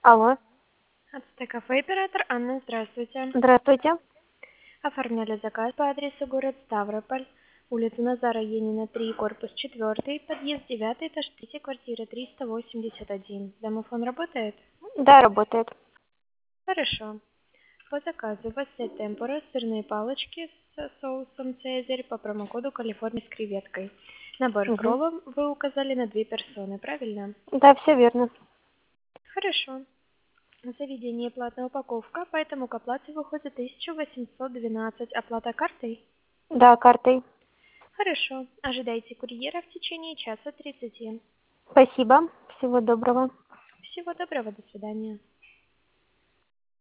Алло, Ацтекафе оператор Анна, здравствуйте. здравствуйте. Оформляли заказ по адресу город Ставрополь, улица Назара Енина, 3, корпус 4, подъезд 9, этаж 3, квартира 381. Домофон работает? Да, работает. Хорошо. По заказу пастель темпура, сырные палочки с соусом цезарь по промокоду Калифорния с креветкой. Набор с Мгм. роллом вы указали на 2 персоны, правильно? Да, все верно. Хорошо. В заведении платная упаковка, поэтому к оплате выходит 1812. Оплата картой? Да, картой. Хорошо. Ожидайте курьера в течение часа 30. Спасибо. Всего доброго. Всего доброго, до свидания.